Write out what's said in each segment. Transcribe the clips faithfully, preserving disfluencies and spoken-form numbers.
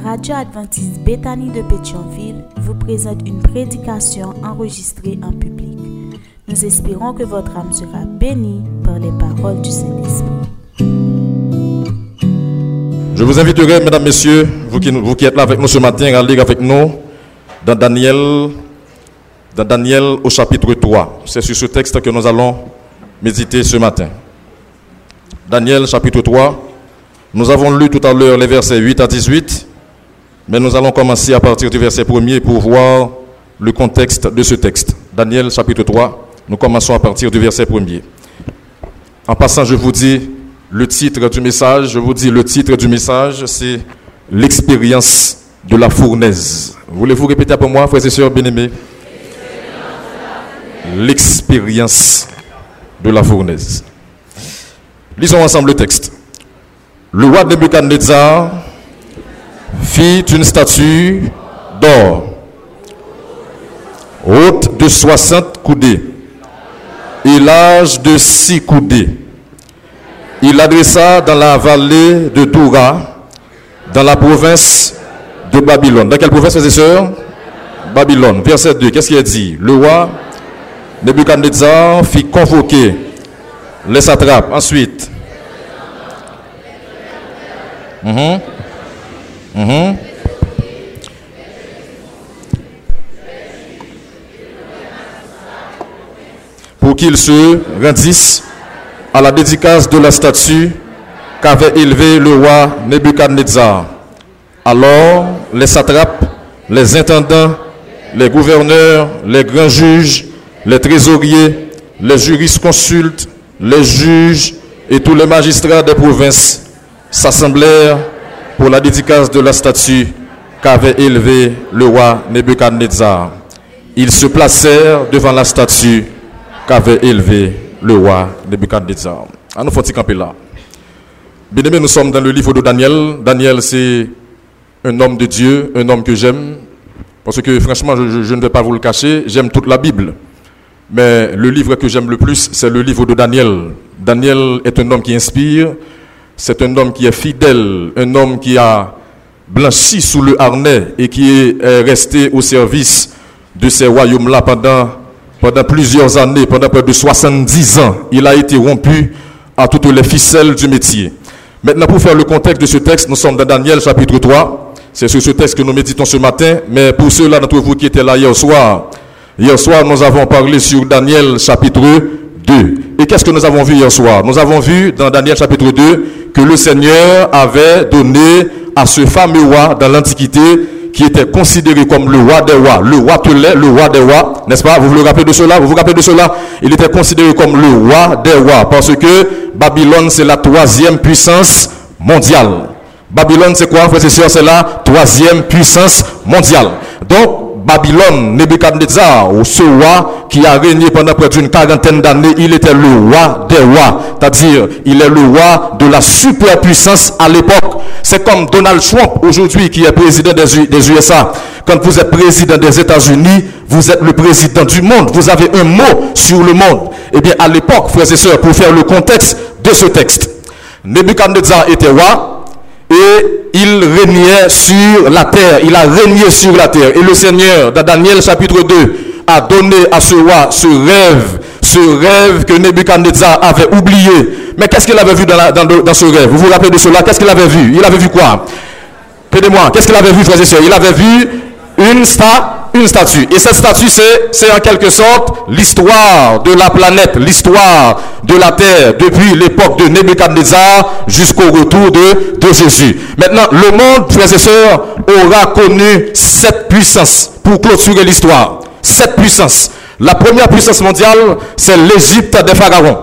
radio adventiste Béthanie de Pétionville vous présente une prédication enregistrée en public. Nous espérons que votre âme sera bénie par les paroles du Saint-Esprit. Je vous inviterai, mesdames, messieurs, vous qui, vous qui êtes là avec nous ce matin, à lire avec nous dans Daniel, dans Daniel au chapitre trois. C'est sur ce texte que nous allons méditer ce matin. Daniel chapitre trois. Nous avons lu tout à l'heure les versets huit à dix-huit, mais nous allons commencer à partir du verset premier pour voir le contexte de ce texte. Daniel chapitre trois, nous commençons à partir du verset premier. En passant, je vous dis le titre du message, je vous dis le titre du message, c'est l'expérience de la fournaise. Voulez-vous répéter pour moi, frères et sœurs bien-aimés? L'expérience de la fournaise. Lisons ensemble le texte. Le roi Nebuchadnezzar fit une statue d'or, haute de soixante coudées et large de six coudées. Il l'adressa dans la vallée de Doura, dans la province de Babylone. Dans quelle province, frères et sœurs? Babylone. Verset deux, qu'est-ce qu'il a dit? Le roi Nebuchadnezzar fit convoquer les satrapes. Ensuite, Mmh. Mmh. pour qu'ils se rendissent à la dédicace de la statue qu'avait élevée le roi Nebuchadnezzar. Alors les satrapes, les intendants, les gouverneurs, les grands juges, les trésoriers, les jurisconsultes, les juges et tous les magistrats des provinces s'assemblèrent pour la dédicace de la statue qu'avait élevée le roi Nebuchadnezzar. Ils se placèrent devant la statue qu'avait élevée le roi Nebuchadnezzar. À nous faut-il camper là. Bien aimés, nous sommes dans le livre de Daniel. Daniel, c'est un homme de Dieu, un homme que j'aime, parce que franchement, je, je, je ne vais pas vous le cacher, j'aime toute la Bible. Mais le livre que j'aime le plus, c'est le livre de Daniel. Daniel est un homme qui inspire. C'est un homme qui est fidèle, un homme qui a blanchi sous le harnais et qui est resté au service de ces royaumes-là pendant, pendant plusieurs années, pendant près de soixante-dix ans. Il a été rompu à toutes les ficelles du métier. Maintenant, pour faire le contexte de ce texte, nous sommes dans Daniel chapitre trois. C'est sur ce texte que nous méditons ce matin. Mais pour ceux-là d'entre vous qui étaient là hier soir, hier soir, nous avons parlé sur Daniel chapitre deux. Et qu'est-ce que nous avons vu hier soir? Nous avons vu dans Daniel chapitre deux que le Seigneur avait donné à ce fameux roi dans l'Antiquité qui était considéré comme le roi des rois, le roi Telais, le roi des rois, n'est-ce pas? Vous vous rappelez de cela? Vous vous rappelez de cela? Il était considéré comme le roi des rois parce que Babylone, c'est la troisième puissance mondiale. Babylone, c'est quoi, frères et sœurs? C'est la troisième puissance mondiale. Donc, Babylone, Nebuchadnezzar, ou ce roi qui a régné pendant près d'une quarantaine d'années, il était le roi des rois. C'est-à-dire, il est le roi de la superpuissance à l'époque. C'est comme Donald Trump aujourd'hui qui est président des, U- des U S A. Quand vous êtes président des États-Unis, vous êtes le président du monde. Vous avez un mot sur le monde. Eh bien, à l'époque, frères et sœurs, pour faire le contexte de ce texte, Nebuchadnezzar était roi. Et il régnait sur la terre. Il a régné sur la terre. Et le Seigneur, dans Daniel chapitre deux, a donné à ce roi ce rêve. Ce rêve que Nebuchadnezzar avait oublié. Mais qu'est-ce qu'il avait vu dans, la, dans, dans ce rêve? Vous vous rappelez de cela? Qu'est-ce qu'il avait vu? Il avait vu quoi? Aidez-moi. Qu'est-ce qu'il avait vu, frères et sœurs? Il avait vu une, sta, une statue. Et cette statue, c'est, c'est en quelque sorte l'histoire de la planète, l'histoire de la terre depuis l'époque de Nebuchadnezzar jusqu'au retour de, de Jésus. Maintenant, le monde, frères et sœurs, aura connu sept puissances pour clôturer l'histoire. Sept puissances. La première puissance mondiale, c'est l'Égypte des pharaons.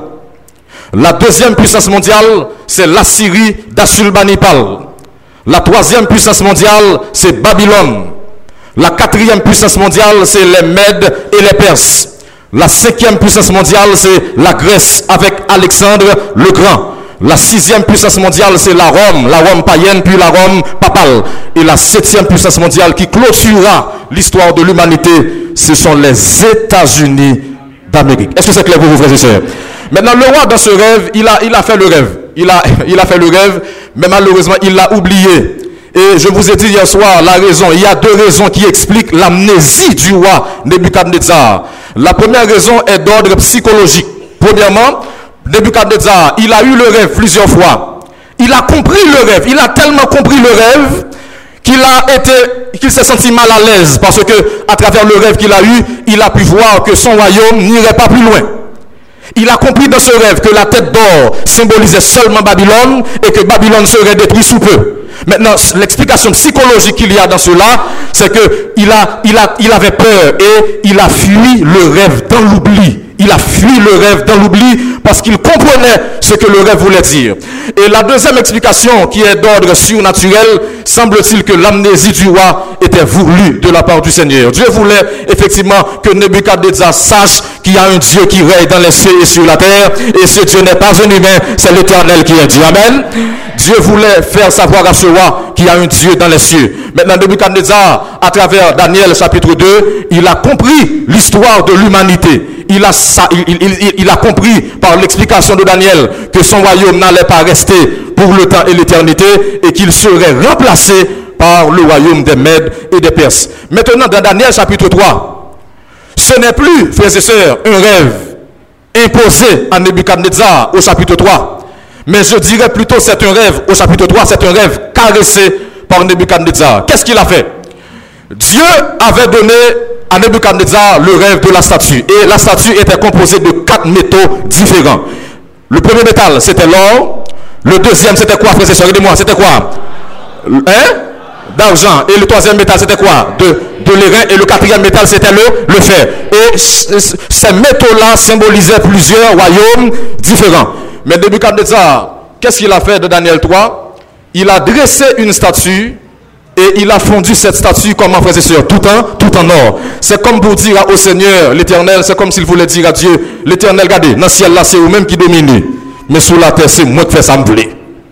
La deuxième puissance mondiale, c'est l'Assyrie d'Assurbanipal. La troisième puissance mondiale, c'est Babylone. La quatrième puissance mondiale, c'est les Mèdes et les Perses. La cinquième puissance mondiale, c'est la Grèce avec Alexandre le Grand. La sixième puissance mondiale, c'est la Rome, la Rome païenne, puis la Rome papale. Et la septième puissance mondiale qui clôturera l'histoire de l'humanité, ce sont les États-Unis d'Amérique. Est-ce que c'est clair pour vous, frères et sœurs? Maintenant, le roi, dans ce rêve, il a, il a fait le rêve. Il a, il a fait le rêve, mais malheureusement, il l'a oublié. Et je vous ai dit hier soir la raison. Il y a deux raisons qui expliquent l'amnésie du roi Nebuchadnezzar. La première raison est d'ordre psychologique. Premièrement, Nebuchadnezzar, il a eu le rêve plusieurs fois. Il a compris le rêve. Il a tellement compris le rêve qu'il a été, qu'il s'est senti mal à l'aise parce que à travers le rêve qu'il a eu, il a pu voir que son royaume n'irait pas plus loin. Il a compris dans ce rêve que la tête d'or symbolisait seulement Babylone et que Babylone serait détruite sous peu. Maintenant, l'explication psychologique qu'il y a dans cela, c'est que il a, il a, il avait peur et il a fui le rêve dans l'oubli. Il a fui le rêve dans l'oubli parce qu'il comprenait ce que le rêve voulait dire. Et la deuxième explication, qui est d'ordre surnaturel, semble-t-il que l'amnésie du roi était voulue de la part du Seigneur. Dieu voulait effectivement que Nebuchadnezzar sache qu'il y a un Dieu qui règne dans les cieux et sur la terre. Et ce Dieu n'est pas un humain, c'est l'Éternel qui est Dieu. Amen. Dieu voulait faire savoir à ce roi qu'il y a un Dieu dans les cieux. Maintenant, Nebuchadnezzar, à travers Daniel chapitre deux, il a compris l'histoire de l'humanité. Il a, il, il, il a compris par l'explication de Daniel que son royaume n'allait pas rester pour le temps et l'éternité et qu'il serait remplacé par le royaume des Mèdes et des Perses. Maintenant, dans Daniel chapitre trois, ce n'est plus, frères et sœurs, un rêve imposé à Nebuchadnezzar au chapitre trois. Mais je dirais plutôt c'est un rêve, au chapitre trois, c'est un rêve caressé par Nebuchadnezzar. Qu'est-ce qu'il a fait? Dieu avait donné à Nebuchadnezzar le rêve de la statue. Et la statue était composée de quatre métaux différents. Le premier métal, c'était l'or. Le deuxième, c'était quoi, frères et sœurs? Aidez-moi, c'était quoi? Hein? D'argent. Et le troisième métal, c'était quoi? De, de l'airain. Et le quatrième métal, c'était le, le fer. Et ces métaux-là symbolisaient plusieurs royaumes différents. Mais Nebuchadnezzar, qu'est-ce qu'il a fait de Daniel trois? Il a dressé une statue et il a fondu cette statue, comment, frères et sœurs, tout en, tout en or. C'est comme pour dire au Seigneur, l'Éternel, c'est comme s'il voulait dire à Dieu, l'Éternel, regardez, dans le ciel là, c'est vous-même qui dominez. Mais sous la terre, c'est moi qui fais ça me plaît.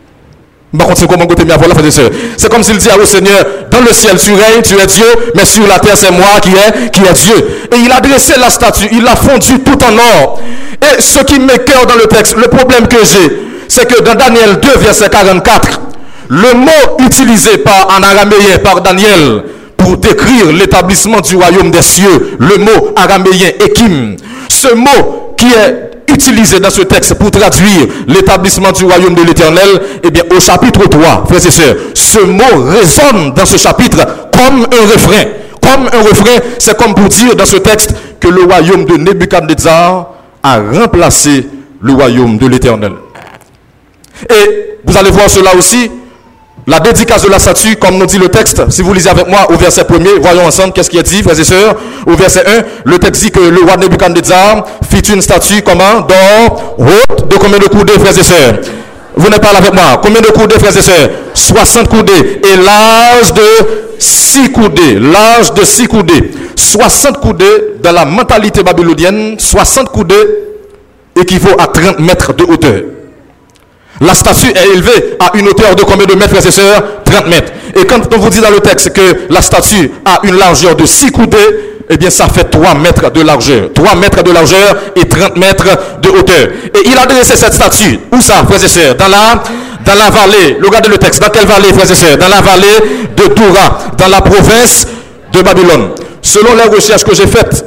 C'est comme s'il dit au Seigneur, dans le ciel tu règnes, tu es Dieu, mais sur la terre c'est moi qui est, qui est Dieu. Et il a dressé la statue, il l'a fondue tout en or. Et ce qui m'écoeure dans le texte, le problème que j'ai, c'est que dans Daniel deux, verset quarante-quatre, le mot utilisé par, en araméen par Daniel pour décrire l'établissement du royaume des cieux, le mot araméen Ekim, ce mot qui est utilisé dans ce texte pour traduire l'établissement du royaume de l'Éternel, eh bien au chapitre trois, frères et sœurs, ce mot résonne dans ce chapitre comme un refrain. Comme un refrain, c'est comme pour dire dans ce texte que le royaume de Nebuchadnezzar a remplacé le royaume de l'Éternel. Et vous allez voir cela aussi, la dédicace de la statue, comme nous dit le texte, si vous lisez avec moi au verset premier, voyons ensemble qu'est-ce qui est dit, frères et sœurs. Au verset un, le texte dit que le roi Nebuchadnezzar fit une statue, comment? D'or, haute, de combien de coudées, frères et sœurs? Vous n'êtes pas là avec moi. Combien de coudées, frères et sœurs? soixante coudées. Et large de six coudées. Large de six coudées. soixante coudées, dans la mentalité babylonienne, soixante coudées équivaut à trente mètres de hauteur. La statue est élevée à une hauteur de combien de mètres, frères et sœurs? trente mètres. Et quand on vous dit dans le texte que la statue a une largeur de six coudées, eh bien ça fait trois mètres de largeur. trois mètres de largeur et trente mètres de hauteur. Et il a dressé cette statue. Où ça, frères et sœurs? Dans la, dans la vallée. Regardez le texte. Dans quelle vallée, frères et sœurs? Dans la vallée de Doura, dans la province de Babylone. Selon les recherches que j'ai faites,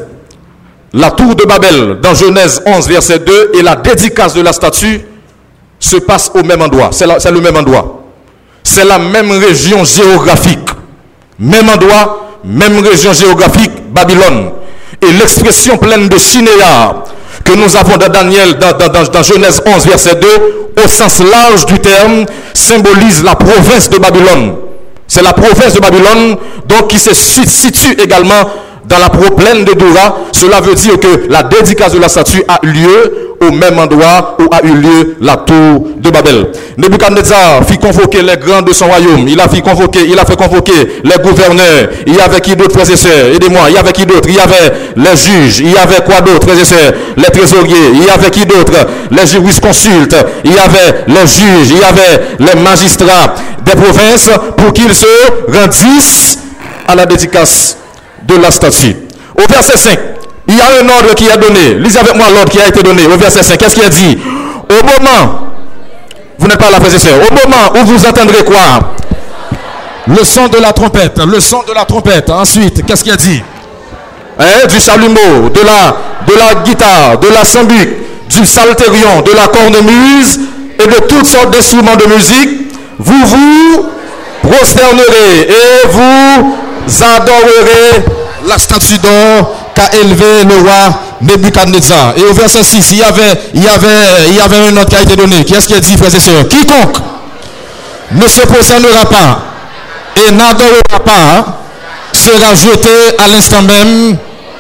la tour de Babel, dans Genèse onze, verset deux, et la dédicace de la statue se passe au même endroit. C'est le même endroit. C'est la même région géographique. Même endroit, même région géographique, Babylone. Et l'expression pleine de chinéa que nous avons dans Daniel, dans, dans, dans Genèse onze, verset deux, au sens large du terme, symbolise la province de Babylone. C'est la province de Babylone, donc qui se situe également dans la plaine de Doura. Cela veut dire que la dédicace de la statue a eu lieu au même endroit où a eu lieu la tour de Babel. Nebuchadnezzar fit convoquer les grands de son royaume. Il a fait convoquer, il a fait convoquer les gouverneurs. Il y avait qui d'autre, frères et sœurs? Aidez-moi. Il y avait qui d'autre? Il y avait les juges. Il y avait quoi d'autre, frères et sœurs? Les trésoriers. Il y avait qui d'autre? Les jurisconsultes. Il y avait les juges. Il y avait les magistrats des provinces pour qu'ils se rendissent à la dédicace de la statue. Au verset cinq, il y a un ordre qui est donné. Lisez avec moi l'ordre qui a été donné. Au verset cinq, qu'est-ce qui est dit? Au moment, vous n'êtes pas là, frères et sœurs, au moment où vous entendrez quoi? Le son de la trompette, le son de la trompette. Ensuite, qu'est-ce qu'il a dit? Hein, du chalumeau, de la, de la guitare, de la sambuc, du psalterion, de la cornemuse et de toutes sortes d'instruments de musique. Vous vous prosternerez et vous adorerez la statue d'or qu'a élevé le roi Nebuchadnezzar. Et au verset six, il y avait, il y avait, il y avait un autre qui a été donné. Qu'est-ce qu'il dit, frères et sœurs? Quiconque ne se prosternera pas et n'adorera pas sera jeté à l'instant même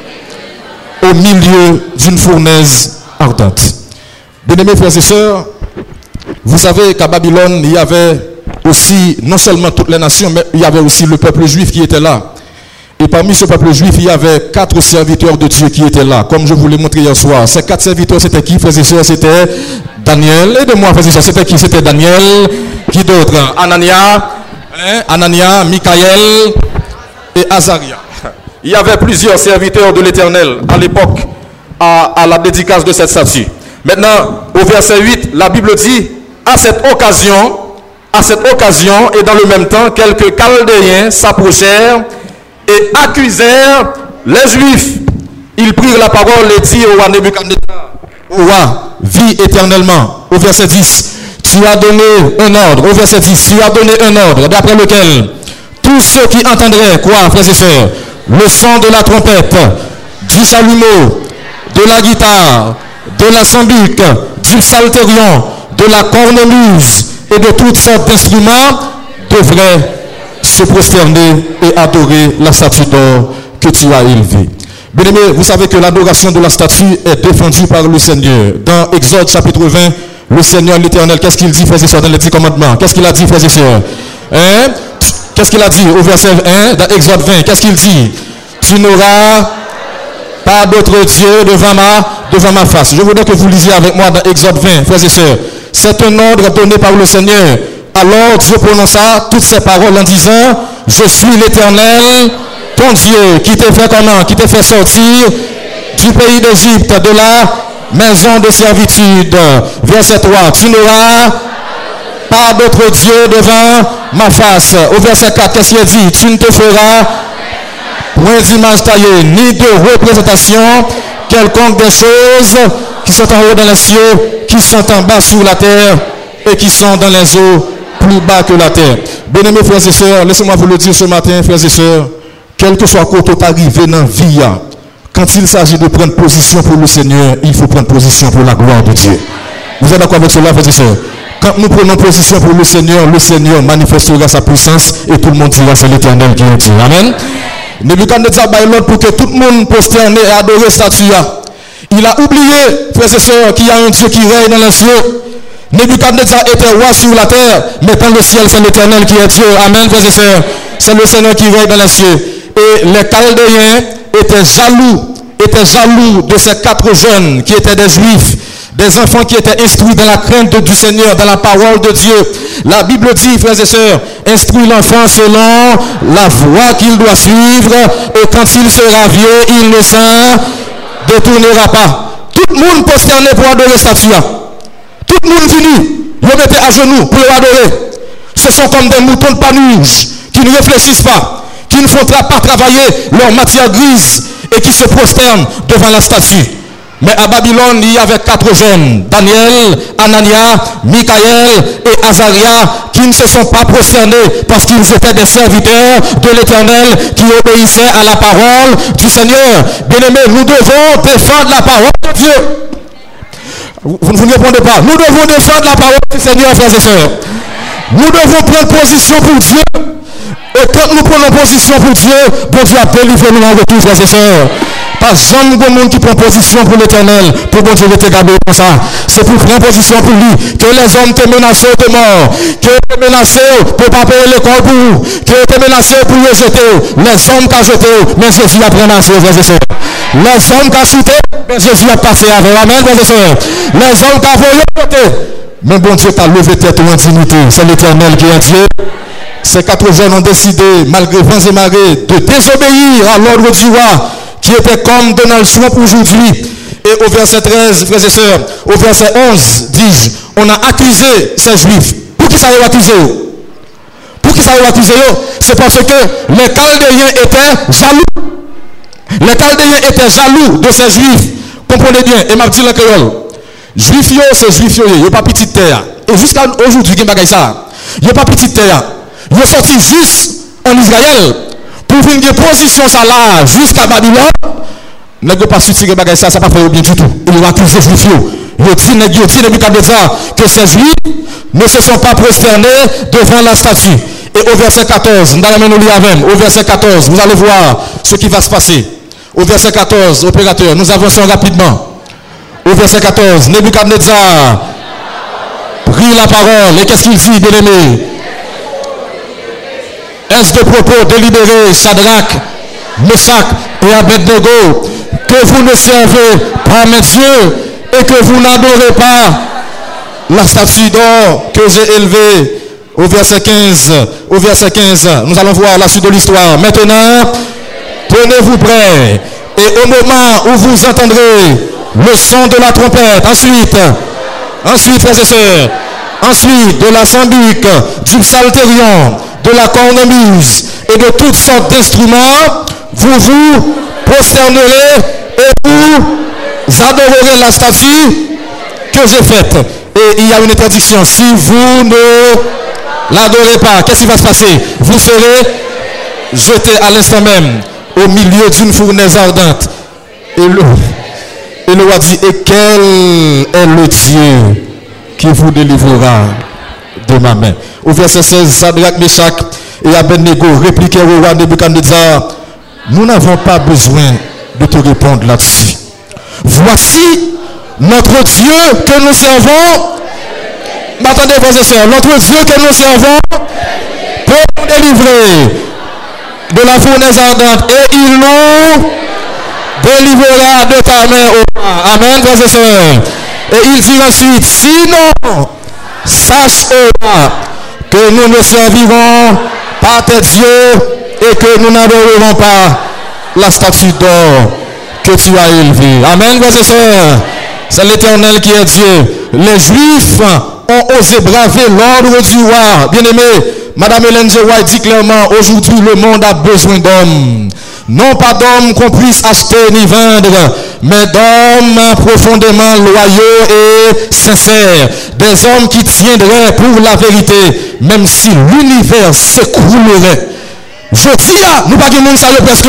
au milieu d'une fournaise ardente. Bien-aimés frères et sœurs, vous savez qu'à Babylone, il y avait aussi, non seulement toutes les nations, mais il y avait aussi le peuple juif qui était là. Et parmi ce peuple juif, il y avait quatre serviteurs de Dieu qui étaient là, comme je vous l'ai montré hier soir. Ces quatre serviteurs, c'était qui, frères et sœurs? C'était Daniel. Et de moi, frères et sœurs, c'était qui? C'était Daniel. Qui d'autre? Anania, hein? Anania, Michaël et Azaria. Il y avait plusieurs serviteurs de l'Éternel à l'époque, à, à la dédicace de cette statue. Maintenant, au verset huit, la Bible dit, à cette occasion, à cette occasion et dans le même temps, quelques Chaldéens s'approchèrent et accusèrent les Juifs. Ils prirent la parole et dirent au roi Nebuchadnezzar, au roi, vis éternellement. Au verset dix, tu as donné un ordre. Au verset dix, tu as donné un ordre d'après lequel tous ceux qui entendraient, quoi, frères et sœurs, le son de la trompette, du chalumeau, de la guitare, de la sambuc, du psalterion, de la cornemuse et de toutes sortes d'instruments devraient se prosterner et adorer la statue d'or que tu as élevée. Bien-aimés, vous savez que l'adoration de la statue est défendue par le Seigneur. Dans Exode chapitre vingt, le Seigneur l'Éternel, qu'est-ce qu'il dit, frères et sœurs, dans les dix commandements? Qu'est-ce qu'il a dit, frères et sœurs? Hein? Qu'est-ce qu'il a dit au verset un, dans Exode vingt? Qu'est-ce qu'il dit? Tu n'auras pas d'autre Dieu devant ma, devant ma face. Je voudrais que vous lisiez avec moi dans Exode vingt, frères et sœurs. C'est un ordre donné par le Seigneur. Alors Dieu prononça toutes ces paroles en disant, je suis l'Éternel, ton Dieu, qui t'a fait comment? Qui t'a fait sortir du pays d'Égypte, de la maison de servitude. Verset trois, tu n'auras pas d'autre Dieu devant ma face. Au verset quatre, qu'est-ce qu'il dit? Tu ne te feras point d'image taillée, ni de représentation quelconque des choses qui sont en haut dans les cieux, qui sont en bas sur la terre et qui sont dans les eaux plus bas que la terre. Bien-aimés frères et sœurs, laissez-moi vous le dire ce matin, frères et sœurs, quel que soit côté arrivé dans la vie, quand il s'agit de prendre position pour le Seigneur, il faut prendre position pour la gloire de Dieu. Vous êtes d'accord avec cela, frères et sœurs? Quand nous prenons position pour le Seigneur, le Seigneur manifestera sa puissance et tout le monde dira c'est l'Éternel qui est Dieu. Amen. Nebuchadnezzar baille l'ordre pour que tout le monde prosterne et adore la statue. Il a oublié, frères et sœurs, qu'il y a un Dieu qui règne dans les cieux. Nebuchadnezzar était roi sur la terre, mais dans le ciel, c'est l'Éternel qui est Dieu. Amen, frères et sœurs. C'est le Seigneur qui règne dans les cieux. Et les Chaldéens étaient jaloux, étaient jaloux de ces quatre jeunes qui étaient des Juifs, des enfants qui étaient instruits dans la crainte du Seigneur, dans la parole de Dieu. La Bible dit, frères et sœurs, instruis l'enfant selon la voie qu'il doit suivre, et quand il sera vieux, il ne s'en détournera pas. Tout le monde prosterné pour adorer la statue. Tout le monde fini. Ils mettaient à genoux pour adorer. Ce sont comme des moutons de panurge qui ne réfléchissent pas, qui ne font pas travailler leur matière grise et qui se prosternent devant la statue. Mais à Babylone, il y avait quatre jeunes, Daniel, Anania, Michaël et Azaria, qui ne se sont pas prosternés parce qu'ils étaient des serviteurs de l'Éternel qui obéissaient à la parole du Seigneur. Bien-aimés, nous devons défendre la parole de Dieu. Vous, vous ne répondez pas. Nous devons défendre la parole du Seigneur, frères et sœurs. Nous devons prendre position pour Dieu. Et quand nous prenons position pour Dieu, bon Dieu a délivré nous en retour, frères et sœurs. Pas jamais de monde qui prend position pour l'Éternel, pour bon Dieu te garder comme ça. C'est pour prendre position pour lui. Que les hommes te menacent de mort. Que te menacent pour ne pas payer l'école pour vous. Que te menacent pour les jeter. Les hommes qui ont jeté, mais Jésus a pris massé, frères et sœurs. Les hommes qui ont chuté, mais Jésus a passé avec. Amen, frères et sœurs. Les hommes qui ont volé, mais bon Dieu t'a levé tête en dignité. C'est l'Éternel qui est Dieu. Ces quatre jeunes ont décidé, malgré vents et marées, de désobéir à l'ordre du roi, qui était comme Donald Trump aujourd'hui. Et au verset treize, frères et sœurs, au verset onze, dis-je, on a accusé ces juifs. Pour qui ça a accusé? Pour qui ça va accuser? C'est parce que les Chaldéens étaient jaloux. Les Chaldéens étaient jaloux de ces Juifs. Comprenez bien, et m'a dit le créole. Juifs, c'est Juifs, ils n'ont pas petite terre. Et jusqu'à aujourd'hui, ils n'ont ça. Ils n'ont pas petite terre. Ils sont sortis juste en Israël pour venir de position ça là jusqu'à Babylone. Ils n'ont pas su tirer bagay ça, ça n'a pas fait bien du tout. Ils ont accusé les Juifs. Ils ont dit, ils ont dit, Nebuchadnezzar, que ces Juifs ne se sont pas prosternés devant la statue. Et au verset quatorze, nous allons nous lire avec, au verset quatorze, vous allez voir ce qui va se passer. Au verset quatorze, opérateur, nous avançons rapidement. Au verset quatorze, Nebuchadnezzar prit la parole. Et qu'est-ce qu'il dit, bien-aimé? Est-ce de propos délibérés, Shadrach, Meshach et Abednego, que vous ne servez pas mes dieux et que vous n'adorez pas la statue d'or que j'ai élevée? Au verset quinze, au verset quinze, nous allons voir la suite de l'histoire. Maintenant, tenez-vous prêts, et au moment où vous entendrez le son de la trompette, ensuite, ensuite, frères et sœurs, ensuite de la sambique, du psalterion, de la cornemuse et de toutes sortes d'instruments, vous vous prosternerez et vous adorerez la statue que j'ai faite. Et il y a une interdiction. Si vous ne l'adorez pas, qu'est-ce qui va se passer? Vous serez jeté à l'instant même au milieu d'une fournaise ardente. Et le, et le roi dit, et quel est le Dieu qui vous délivrera de ma main? Au verset seize, Shadrach, Meshach et Abednego répliquèrent au roi Nebuchadnezzar, nous n'avons pas besoin de te répondre là-dessus. Voici notre Dieu que nous servons. M'attendez, frères et sœurs, notre Dieu que nous servons peut nous délivrer de la fournaise ardente et il nous délivrera de ta main au roi. Amen, frères et sœurs. Et il dit ensuite, sinon, sache au roi que nous ne servirons pas tes dieux et que nous n'adorerons pas la statue d'or que tu as élevée. Amen, frères et sœurs. C'est l'Éternel qui est Dieu. Les Juifs ont osé braver l'ordre du roi. Bien-aimé, Madame Hélène G. White dit clairement, aujourd'hui le monde a besoin d'hommes. Non pas d'hommes qu'on puisse acheter ni vendre, mais d'hommes profondément loyaux et sincères. Des hommes qui tiendraient pour la vérité, même si l'univers s'écroulerait. Je dis là, nous pas du monde ça presque.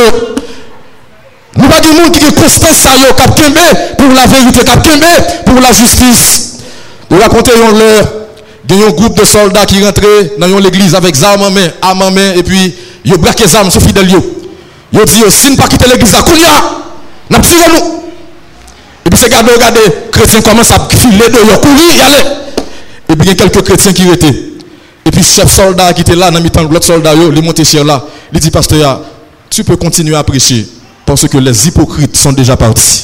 Nous pas du monde qui est constant ça yo captembe pour la vérité, captembe pour la justice. Je raconter une l'heure, il y a un groupe de soldats qui rentraient dans l'église avec armes en main, armes en main, et puis ils braquent les armes sur fidèles. Ils disent, si nous ne pas quitter l'église, là, nous nous tirons nous. Et puis ces gars, regardez, les chrétiens commencent à filer de leur courir, y aller. Et puis il y a quelques chrétiens qui étaient. Et puis le chef soldat qui était là, dans le l'autre soldat, il est monté sur là. Il dit, pasteur, tu peux continuer à prêcher, parce que les hypocrites sont déjà partis.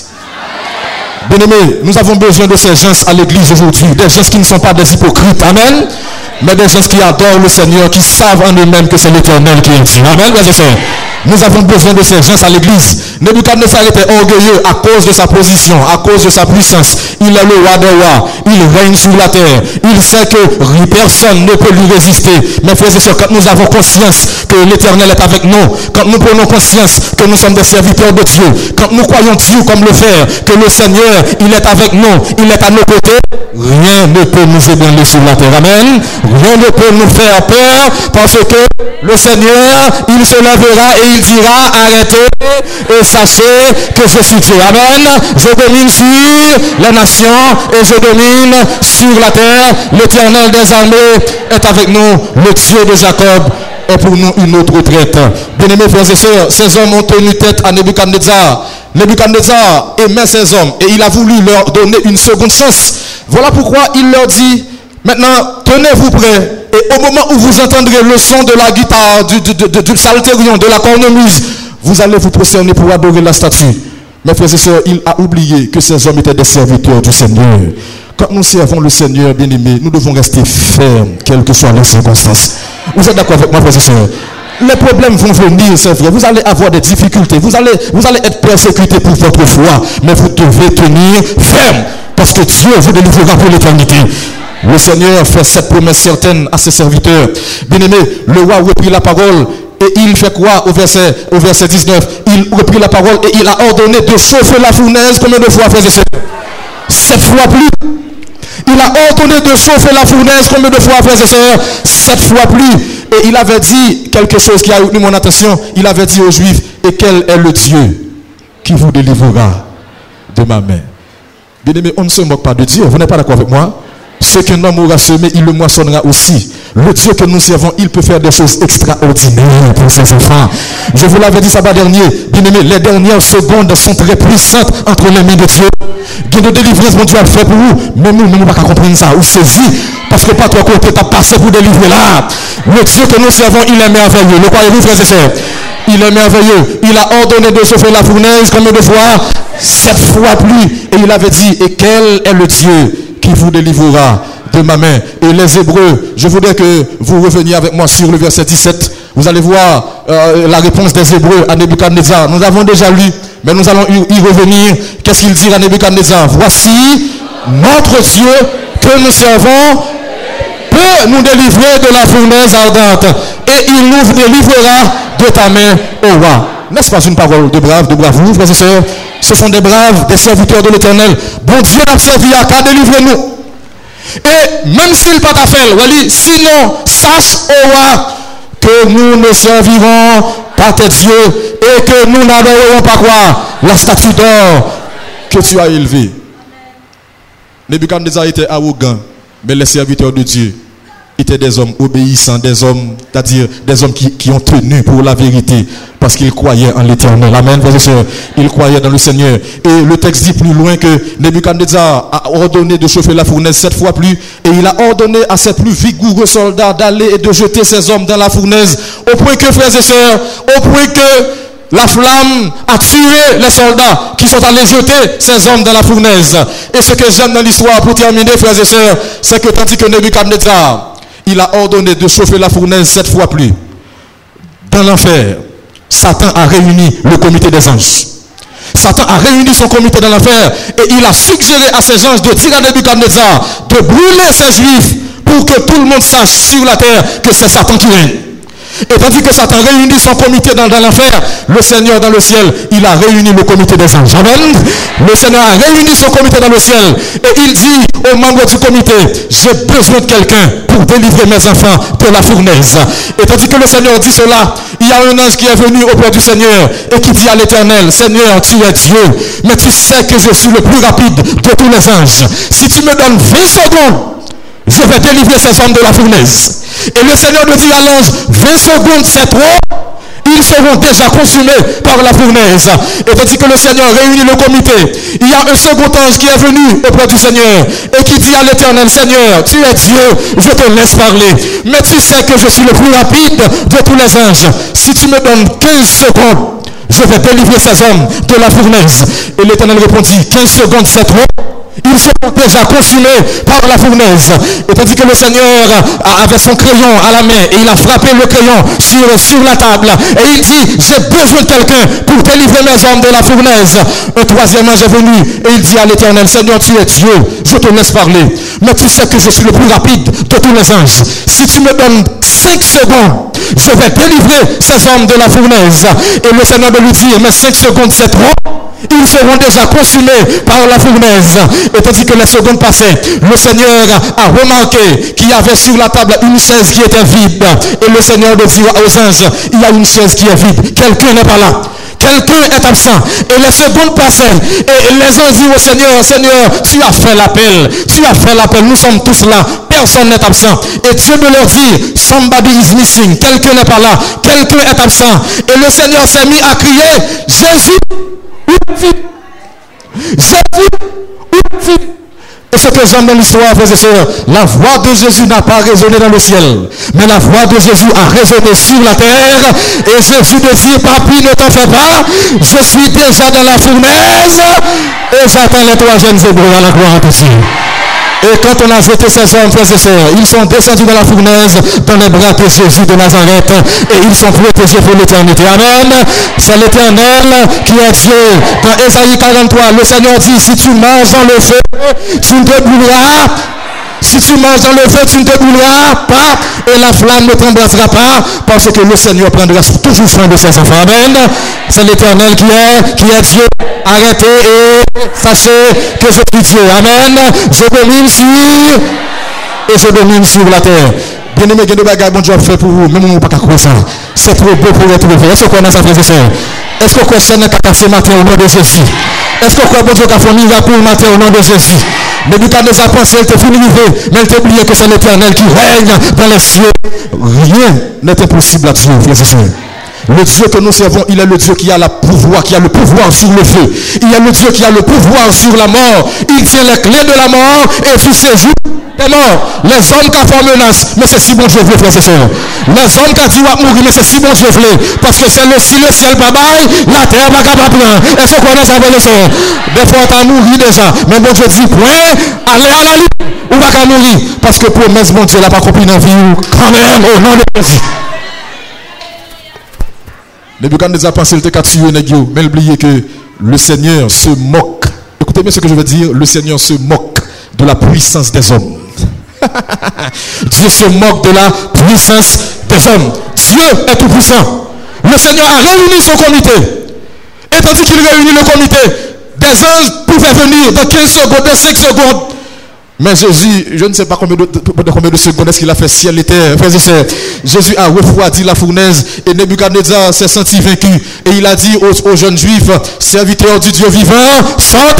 Bien-aimés, nous avons besoin de ces gens à l'église aujourd'hui, des gens qui ne sont pas des hypocrites, amen, mais des gens qui adorent le Seigneur, qui savent en eux-mêmes que c'est l'Éternel qui est Dieu. Amen, frères et sœurs. Nous avons besoin de ces gens à l'église. Nebuchadnezzar était orgueilleux à cause de sa position, à cause de sa puissance. Il est le roi des rois. Il règne sur la terre. Il sait que personne ne peut lui résister. Mais frères et sœurs, quand nous avons conscience que l'Éternel est avec nous, quand nous prenons conscience que nous sommes des serviteurs de Dieu, quand nous croyons Dieu comme le faire, que le Seigneur, il est avec nous, il est à nos côtés, rien ne peut nous ébranler sur la terre. Amen. Rien ne peut nous faire peur parce que le Seigneur, il se lèvera et il dira, arrêtez et sachez que je suis Dieu. Amen. Je domine sur les nations et je domine sur la terre. L'Éternel des armées est avec nous. Le Dieu de Jacob est pour nous une autre retraite. Bien-aimés frères et sœurs, ces hommes ont tenu tête à Nebuchadnezzar. Nebuchadnezzar aimait ces hommes et il a voulu leur donner une seconde chance. Voilà pourquoi il leur dit, maintenant, tenez-vous prêts. Et au moment où vous entendrez le son de la guitare, du, du, du, du psalterion, de la cornemuse, vous allez vous prosterner pour adorer la statue. Mes frères et sœurs, il a oublié que ces hommes étaient des serviteurs du Seigneur. Quand nous servons le Seigneur, bien-aimés, nous devons rester fermes, quelles que soient les circonstances. Vous êtes d'accord avec moi, frères et sœurs? Les problèmes vont venir, c'est vrai. Vous allez avoir des difficultés. Vous allez, vous allez être persécutés pour votre foi. Mais vous devez tenir ferme. parce que Dieu vous délivrera pour l'éternité. Le Seigneur fait cette promesse certaine à ses serviteurs. Bien-aimé, le roi reprit la parole et il fait quoi au verset, au verset dix-neuf? Il reprit la parole et il a ordonné de chauffer la fournaise combien de fois, frères et sœurs? Sept fois plus. Il a ordonné de chauffer la fournaise combien de fois, frères et sœurs? Sept fois plus. Et il avait dit quelque chose qui a retenu mon attention. Il avait dit aux Juifs, et quel est le Dieu qui vous délivrera de ma main? Bien-aimé, on ne se moque pas de Dieu. Vous n'êtes pas d'accord avec moi? Ce qu'un homme aura semé, il le moissonnera aussi. Le Dieu que nous servons, il peut faire des choses extraordinaires pour ses enfants. Je vous l'avais dit samedi dernier, bien-aimé, les dernières secondes sont très puissantes entre les mains de Dieu. Dieu de délivrance, mon Dieu a fait pour vous. Mais nous, nous ne pouvons pas comprendre ça. Ou saisir, parce que pas toi côté, tu as passé pour délivrer là. Le Dieu que nous servons, il est merveilleux. Le croyez-vous, frères et sœurs? Il est merveilleux. Il a ordonné de chauffer la fournaise combien de fois? Sept fois plus. Et il avait dit, et quel est le Dieu qui vous délivrera de ma main? Et les Hébreux, je voudrais que vous reveniez avec moi sur le verset dix-sept. Vous allez voir euh, la réponse des Hébreux à Nebuchadnezzar. Nous avons déjà lu, mais nous allons y revenir. Qu'est-ce qu'il dit à Nebuchadnezzar? Voici notre Dieu que nous servons peut nous délivrer de la fournaise ardente et il nous délivrera de ta main, ô roi. N'est-ce pas une parole de brave, de bravoure, frères et sœurs? Ce sont des braves, des serviteurs de l'Éternel. Bon Dieu n'a servi à qu'à délivrer nous. Et même s'il pas ta fait, sinon, sache, ô roi, que nous ne servirons pas tes dieux et que nous n'adorerons pas quoi? La statue d'or que tu as élevée. Nebuchadnezzar était arrogant, mais les serviteurs de Dieu étaient des hommes obéissants, des hommes, c'est-à-dire des hommes qui, qui ont tenu pour la vérité, parce qu'ils croyaient en l'Éternel. Amen, frères et sœurs. Ils croyaient dans le Seigneur. Et le texte dit plus loin que Nebuchadnezzar a ordonné de chauffer la fournaise sept fois plus, et il a ordonné à ses plus vigoureux soldats d'aller et de jeter ces hommes dans la fournaise, au point que, frères et sœurs, au point que la flamme a tué les soldats qui sont allés jeter ces hommes dans la fournaise. Et ce que j'aime dans l'histoire, pour terminer, frères et sœurs, c'est que tandis que Nebuchadnezzar, il a ordonné de chauffer la fournaise sept fois plus, dans l'enfer, Satan a réuni le comité des anges. Satan a réuni son comité dans l'enfer et il a suggéré à ses anges de dire à Nebuchadnezzar de brûler ces juifs pour que tout le monde sache sur la terre que c'est Satan qui règne. Et tandis que Satan réunit son comité dans, dans l'enfer, le Seigneur dans le ciel, il a réuni le comité des anges. Amen. Le Seigneur a réuni son comité dans le ciel. Et il dit aux membres du comité, j'ai besoin de quelqu'un pour délivrer mes enfants de la fournaise. Et tandis que le Seigneur dit cela, il y a un ange qui est venu auprès du Seigneur et qui dit à l'Éternel, Seigneur, tu es Dieu, mais tu sais que je suis le plus rapide de tous les anges. Si tu me donnes vingt secondes, je vais délivrer ces hommes de la fournaise. Et le Seigneur me dit à l'ange, vingt secondes c'est trop, ils seront déjà consumés par la fournaise. Et tandis que le Seigneur réunit le comité, il y a un second ange qui est venu auprès du Seigneur et qui dit à l'Éternel, Seigneur, tu es Dieu, je te laisse parler, mais tu sais que je suis le plus rapide de tous les anges. Si tu me donnes quinze secondes, je vais délivrer ces hommes de la fournaise. Et l'Éternel répondit, quinze secondes c'est trop, ils seront déjà consumés par la fournaise. Et tandis que le Seigneur avait son crayon à la main et il a frappé le crayon sur, sur la table et il dit, j'ai besoin de quelqu'un pour délivrer mes hommes de la fournaise. Un troisième ange est venu et il dit à l'Éternel, Seigneur, tu es Dieu, je te laisse parler, mais tu sais que je suis le plus rapide de tous les anges. Si tu me donnes cinq secondes, je vais délivrer ces hommes de la fournaise. Et le Seigneur de lui dire, mais cinq secondes c'est trop, ils seront déjà consumés par la fournaise. Et tandis que les secondes passaient, le Seigneur a remarqué qu'il y avait sur la table une chaise qui était vide. Et le Seigneur dit aux anges, il y a une chaise qui est vide, quelqu'un n'est pas là, quelqu'un est absent. Et les secondes passaient et les anges disent au Seigneur, Seigneur, tu as fait l'appel, tu as fait l'appel, nous sommes tous là, personne n'est absent. Et Dieu de leur dit, somebody is missing, quelqu'un n'est pas là, quelqu'un est absent. Et le Seigneur s'est mis à crier, Jésus, Jésus, et ce que j'aime dans l'histoire, frères et sœurs, la voix de Jésus n'a pas résonné dans le ciel, mais la voix de Jésus a résonné sur la terre. Et Jésus te dit, papy, ne t'en fais pas, je suis déjà dans la fournaise et j'attends les trois jeunes hébreux à la gloire de Dieu. Et quand on a jeté ces hommes, frères et sœurs, ils sont descendus dans la fournaise, dans les bras de Jésus de Nazareth, et ils sont protégés pour l'éternité. Amen. C'est l'Éternel qui est Dieu. Dans Ésaïe quarante-trois, le Seigneur dit, si tu manges dans le feu, tu ne te brûleras. Si tu manges dans le feu, tu ne te brûleras pas, et la flamme ne t'embrassera pas, parce que le Seigneur prendra toujours soin de ses enfants. Amen. C'est l'Éternel qui est, qui est Dieu. Arrêtez et sachez que je suis Dieu. Amen. Je domine sur et je domine sur la terre. Bien aimé, il y a des bagages bon Dieu a fait pour vous, même on ne peut pas croire ça. C'est trop beau pour être vrai. Est-ce qu'on a ça, frères et sœurs? Est-ce qu'on croit que ça n'a qu'à passer matin au nom de Jésus? Est-ce qu'on croit que bon Dieu a fait un miracle le matin au nom de Jésus? Mais du cas de sa pensée, elle t'a fini mais elle t'a oublié que c'est l'Éternel qui règne dans les cieux. Rien n'est impossible à Dieu, frères et sœurs. Le Dieu que nous servons, il est le Dieu qui a le pouvoir, qui a le pouvoir sur le feu. Il est le Dieu qui a le pouvoir sur la mort. Il tient les clés de la mort et sur ses jours des morts. Les hommes qui font menace, mais c'est si bon Dieu veut, frères et sœurs. Les hommes qui disent va mourir, mais c'est si bon Dieu veut. Parce que c'est le si le ciel pas bail, la terre pas capable de prendre. Est-ce qu'on connaît ça, frères et sœurs? Des fois, tu as mouru déjà. Mais bon Dieu dit, point, allez à la lutte, ou pas qu'à mourir. Parce que promesse, bon Dieu n'a pas compris dans la vie, quand même, au nom de Jésus. Nebuchadnezzar pensait qu'il était tué, mais oubliez que le Seigneur se moque. Écoutez bien ce que je veux dire. Le Seigneur se moque de la puissance des hommes. Dieu se moque de la puissance des hommes. Dieu est tout puissant. Le Seigneur a réuni son comité. Et tandis qu'il réunit le comité, des anges pouvaient venir dans quinze secondes, dans cinq secondes. Mais Jésus, je ne sais pas combien de, de, combien de secondes est-ce qu'il a fait ciel et terre. Frères et sœurs, Jésus a refroidi la fournaise et Nebuchadnezzar s'est senti vaincu. Et il a dit aux, aux jeunes juifs, serviteurs du Dieu vivant, sortez.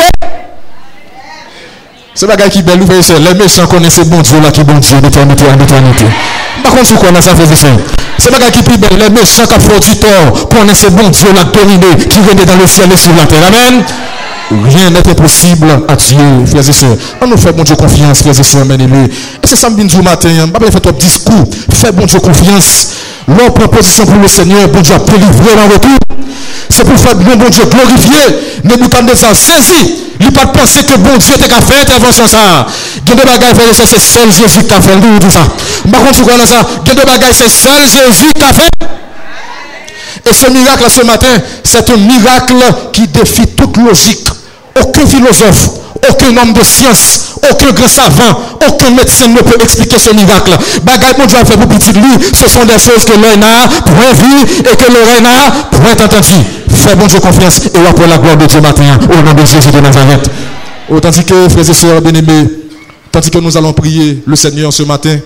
C'est pas gars qui belle, frères et sœurs. Les méchants connaissent bon Dieu là qui bon Dieu d'éternité en éternité. Par contre, vous connaissez ça, frères et sœurs. C'est pas gars qui plus belle. Les méchants qui font du tort connaissent bon Dieu là dominé qui règne dans le ciel et sur la terre. Amen. Rien n'est impossible à Dieu, frères et sœurs. On nous fait bon Dieu confiance, frères et sœurs, bien-aimés. Et c'est ça me dit matin, je ne vais pas faire top discours. Fais bon Dieu confiance. L'on prend position pour le Seigneur, bon Dieu a délivré en retour. C'est pour faire bon, bon Dieu glorifier. Nebuchadnezzar saisi. Il n'a pas pensé que bon Dieu était qu'à faire intervention ça. Il y a des bagages, frères et sœurs, c'est seul Jésus qui a fait tout ça. Par contre, tu connais ça. Il y a des bagages, c'est seul Jésus qui a fait. Et ce miracle ce matin, c'est un miracle qui défie toute logique. Aucun philosophe, aucun homme de science, aucun grand savant, aucun médecin ne peut expliquer ce miracle. Bagaille mon Dieu a fait pour petit lui, ce sont des choses que l'œil n'a point vu et que l'oreille n'a point entendu. Fais bon Dieu confiance et après la gloire de Dieu matin au nom de Jésus de Nazareth. Tandis que, frères et sœurs bien-aimés, tandis que nous allons prier le Seigneur ce matin,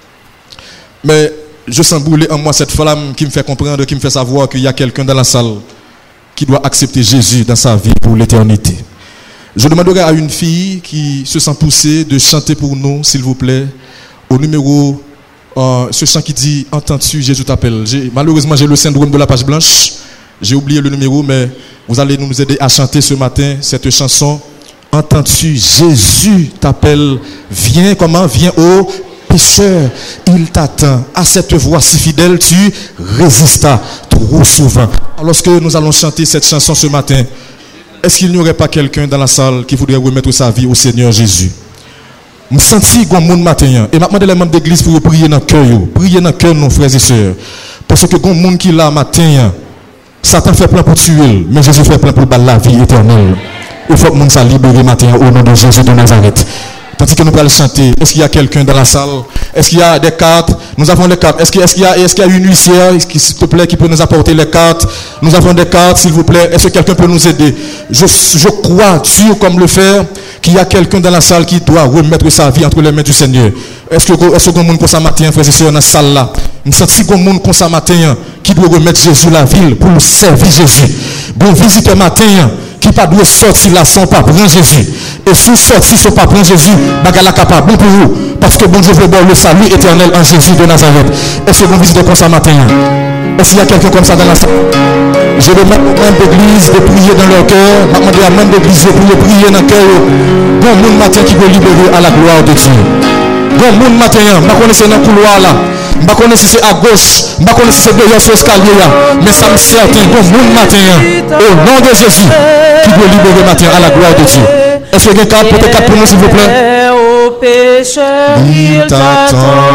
mais je sens brûler en moi cette flamme qui me fait comprendre, qui me fait savoir qu'il y a quelqu'un dans la salle qui doit accepter Jésus dans sa vie pour l'éternité. Je demanderai à une fille qui se sent poussée de chanter pour nous, s'il vous plaît, au numéro, euh, ce chant qui dit « Entends-tu, Jésus t'appelle ». Malheureusement, j'ai le syndrome de la page blanche. J'ai oublié le numéro, mais vous allez nous aider à chanter ce matin cette chanson. « Entends-tu, Jésus t'appelle ». Viens, comment? Viens au pécheur, il t'attend. À cette voix si fidèle, tu résistas trop souvent. Alors que nous allons chanter cette chanson ce matin, est-ce qu'il n'y aurait pas quelqu'un dans la salle qui voudrait remettre sa vie au Seigneur Jésus? Je me sens comme monde matin. Et maintenant, les membres d'église pour prier dans le cœur. Prier dans le cœur, nos frères et sœurs. Parce que comme monde qui là matin, Satan fait plein pour tuer, mais Jésus fait plein pour battre la vie éternelle. Il faut que le monde soit libéré matin au nom de Jésus de Nazareth. Tandis que nous allons chanter, est-ce qu'il y a quelqu'un dans la salle? Est-ce qu'il y a des cartes? Nous avons les cartes. Est-ce qu'il y a, est-ce qu'il y a une huissière, s'il te plaît, qui peut nous apporter les cartes? Nous avons des cartes, s'il vous plaît. Est-ce que quelqu'un peut nous aider? Je, je crois, dur comme le fer, qu'il y a quelqu'un dans la salle qui doit remettre sa vie entre les mains du Seigneur. Est-ce que est-ce que monde comme ça matin, frères et sœurs, dans la salle là? Nous sentons comme monde comme ça matin qui doit remettre Jésus la ville pour servir Jésus. Bon visite matin qui pas doit sortir là sans pas prendre Jésus. Et si sortir sans pas prendre Jésus, bagala capable bon pour vous parce que bon Dieu veut voir le salut éternel en Jésus de Nazareth. Est-ce que vous visitez comme ça matin? Est-ce qu'il y a quelqu'un comme ça dans la salle? Je demande aux membres d'église de prier dans leur cœur. Je demande à membres d'église de prier dans leur cœur. Bon monde matin qui veut libérer à la gloire de Dieu. Bon monde matin, je connais dans le couloir là. Je ne connais pas si c'est à gauche, je ne connais pas si c'est derrière ce escalier là. Mais ça me certain, bon monde matin, au nom de Jésus, qui veut libérer matin à la gloire de Dieu. Est-ce que quelqu'un peut-être pour nous s'il vous plaît? pécheurs, il t'attend.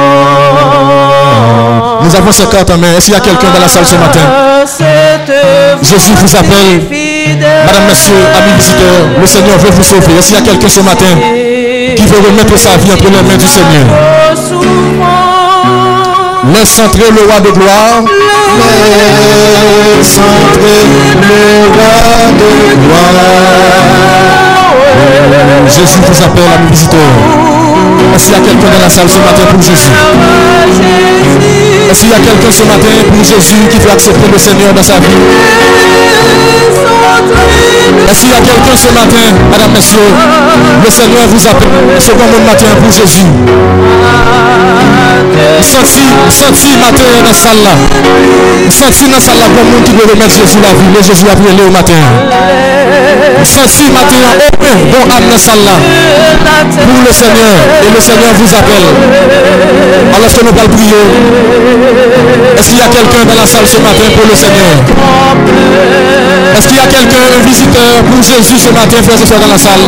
Nous avons ces cartes en main. Est-ce qu'il y a quelqu'un dans la salle ce matin? Jésus vous appelle. Madame, monsieur, amis visiteurs, le Seigneur veut vous sauver. Est-ce qu'il y a quelqu'un ce matin qui veut remettre sa vie entre les mains du Seigneur? Laisse entrer le roi de gloire. Laisse entrer le roi de gloire. Jésus vous appelle, amis visiteurs. Est-ce qu'il y a quelqu'un dans la salle ce matin pour Jésus? Est-ce qu'il y a quelqu'un ce matin pour Jésus qui veut accepter le Seigneur dans sa vie? Est-ce qu'il y a quelqu'un ce matin, madame, monsieur, le Seigneur vous appelle ce bon matin pour Jésus? Senti, senti matin dans la salle là. Senti dans la salle là comme monde qui veut remettre Jésus la vie. Le Jésus a brûlé au matin. Senti matin open bon âme dans la salle là pour le Seigneur. Et le Seigneur vous appelle. Alors que nous allons prier. Est-ce qu'il y a quelqu'un dans la salle ce matin pour le Seigneur? Est-ce qu'il y a quelqu'un, un visiteur pour Jésus ce matin, frères et sœurs dans la salle?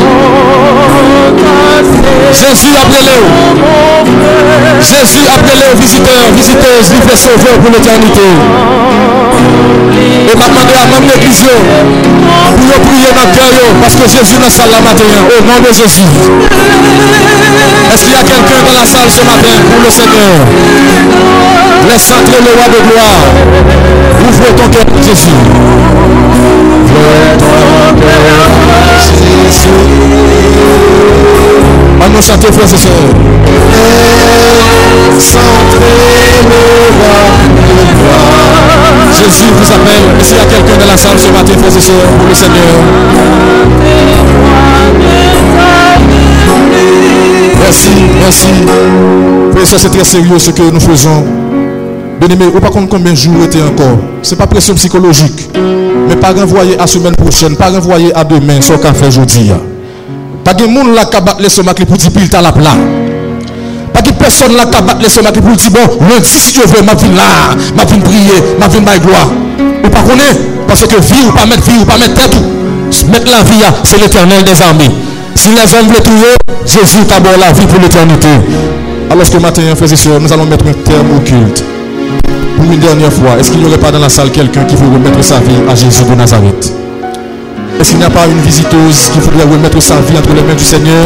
Jésus appelez-le. Jésus appelez-le visiteurs, visiteuses, livrés sauveurs pour l'éternité. Et m'a demandé à même l'église pour prier dans le cœur parce que Jésus dans la salle la matin, au nom de Jésus. Est-ce qu'il y a quelqu'un dans la salle ce matin pour le Seigneur? Laisse entrer le roi de gloire. Ouvre ton cœur pour Jésus. Ouvre ton cœur pour Jésus. Allons chanter, frères et sœurs. Laisse entrer le roi de gloire. Jésus vous appelle. Est-ce qu'il y a quelqu'un dans la salle ce matin, frères et sœurs, pour le Seigneur? Merci, merci. Frères et sœurs, c'est très sérieux ce que nous faisons. Bien-aimé, ou pas combien de jours était encore. Ce n'est pas pression psychologique. Mais pas renvoyer à la semaine prochaine, pas renvoyer à demain, ce qu'on fait aujourd'hui. Pas de monde là qui a battu les somacs pour dire qu'il est à la plat. Pas de personne là qui a battu les somacs pour dire bon, lundi si Dieu veut, ma vie là, ma vie prier, ma vie ma gloire. Ou pas connaître, parce que vie ou pas mettre vie ou pas mettre tête. Mettre la vie, c'est l'Éternel des armées. Si les hommes veulent trouver, Jésus t'a donné la vie pour l'éternité. Alors ce matin, frères et sœurs, nous allons mettre un terme au culte. Pour une dernière fois, est-ce qu'il n'y aurait pas dans la salle quelqu'un qui veut remettre sa vie à Jésus de Nazareth? Est-ce qu'il n'y a pas une visiteuse qui voudrait remettre sa vie entre les mains du Seigneur?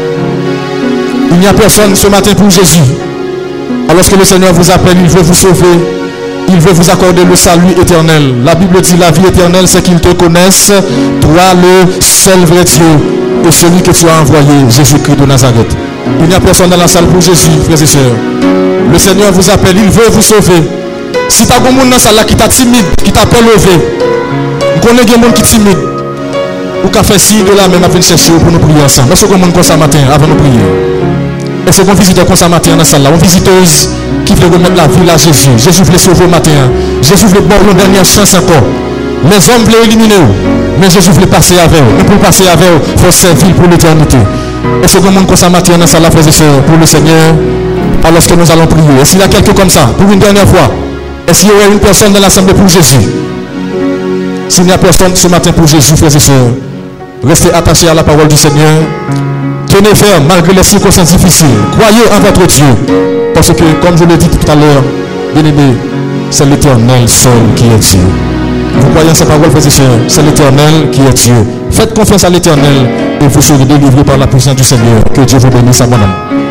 Il n'y a personne ce matin pour Jésus. Alors que le Seigneur vous appelle, il veut vous sauver. Il veut vous accorder le salut éternel. La Bible dit la vie éternelle, c'est qu'ils te connaissent, toi le seul vrai Dieu, et celui que tu as envoyé, Jésus-Christ de Nazareth. Il n'y a personne dans la salle pour Jésus, frères et sœurs. Le Seigneur vous appelle, il veut vous sauver. Si tu as un monde dans la salle qui t'a timide, qui t'a pas levé, vous connaissez un monde qui est timide, ou qui a fait signe de la même afin de chercher pour nous prier ensemble. Est-ce qu'on monde comme ça matin avant de prier? Est-ce qu'on visite comme ça matin dans la salle là? Une visiteuse qui veut remettre la vie à Jésus. Jésus veut sauver au matin. Jésus veut boire une dernière chance encore. Les hommes veulent éliminer, mais Jésus veut passer avec eux. Et pour passer avec eux, il faut servir pour l'éternité. Est-ce qu'on monde comme ça matin dans la salle là, frères et sœurs, pour le Seigneur? Alors que nous allons prier. Est-ce qu'il y a quelqu'un comme ça pour une dernière fois? Est-ce qu'il y aurait une personne dans l'assemblée pour Jésus? S'il n'y a personne ce matin pour Jésus, frères et sœurs, restez attachés à la parole du Seigneur. Tenez ferme malgré les circonstances difficiles. Croyez en votre Dieu. Parce que, comme je l'ai dit tout à l'heure, bien-aimé, c'est l'Éternel seul qui est Dieu. Vous croyez en sa parole, frères et sœurs? C'est l'Éternel qui est Dieu. Faites confiance à l'Éternel et vous serez délivrés par la puissance du Seigneur. Que Dieu vous bénisse, mon âme.